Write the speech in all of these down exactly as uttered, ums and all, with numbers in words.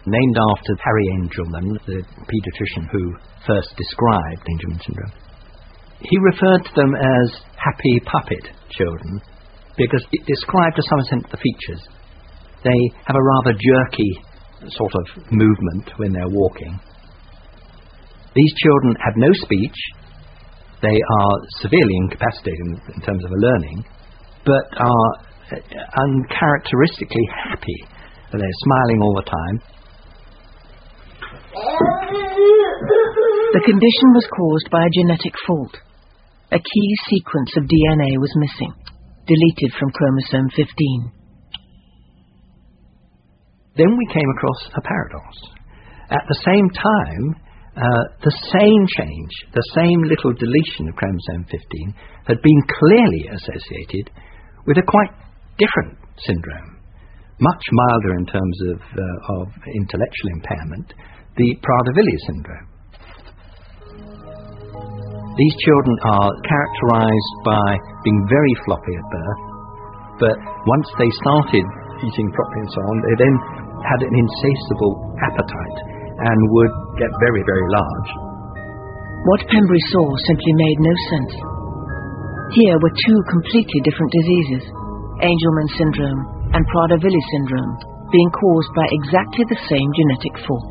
named after Harry Angelman, the paediatrician who first described Angelman syndrome. He referred to them as happy puppet children because it described to some extent the features. They have a rather jerky sort of movement when they're walking. These children have no speech. They are severely incapacitated in, in terms of learning, but are uncharacteristically happy. They're smiling all the time. The condition was caused by a genetic fault. A key sequence of D N A was missing, deleted from chromosome fifteen. Then we came across a paradox. At the same time, uh, the same change, the same little deletion of chromosome fifteen, had been clearly associated with a quite different syndrome, much milder in terms of, uh, of intellectual impairment, the Prader-Willi syndrome. These children are characterized by being very floppy at birth, but once they started eating properly and so on, they then had an insatiable appetite and would get very, very large. What Pembury saw simply made no sense. Here were two completely different diseases, Angelman syndrome and Prader-Willi syndrome, being caused by exactly the same genetic fault.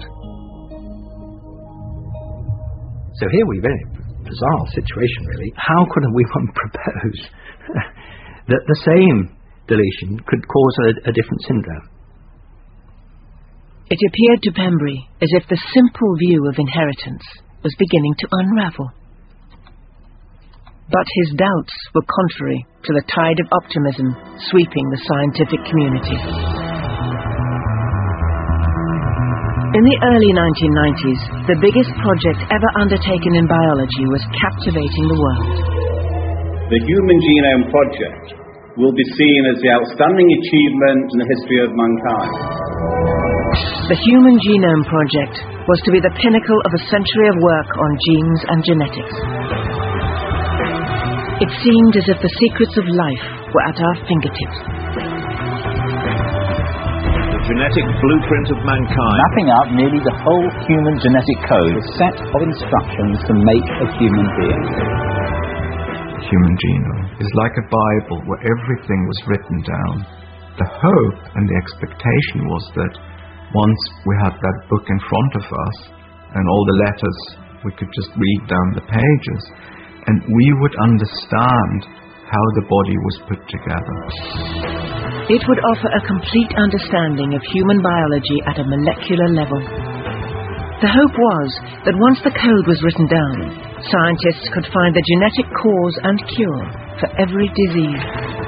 So here we're in a bizarre situation, really. How could we one propose that the same deletion could cause a, a different syndrome? It appeared to Pembury as if the simple view of inheritance was beginning to unravel. But his doubts were contrary to the tide of optimism sweeping the scientific community. In the early nineteen nineties, the biggest project ever undertaken in biology was captivating the world. The Human Genome Project will be seen as the outstanding achievement in the history of mankind. The Human Genome Project was to be the pinnacle of a century of work on genes and genetics. It seemed as if the secrets of life were at our fingertips. Genetic blueprint of mankind. Mapping out nearly the whole human genetic code, a set of instructions to make a human being. The human genome is like a Bible where everything was written down. The hope and the expectation was that once we had that book in front of us and all the letters, we could just read down the pages and we would understand how the body was put together. It would offer a complete understanding of human biology at a molecular level. The hope was that once the code was written down, scientists could find the genetic cause and cure for every disease.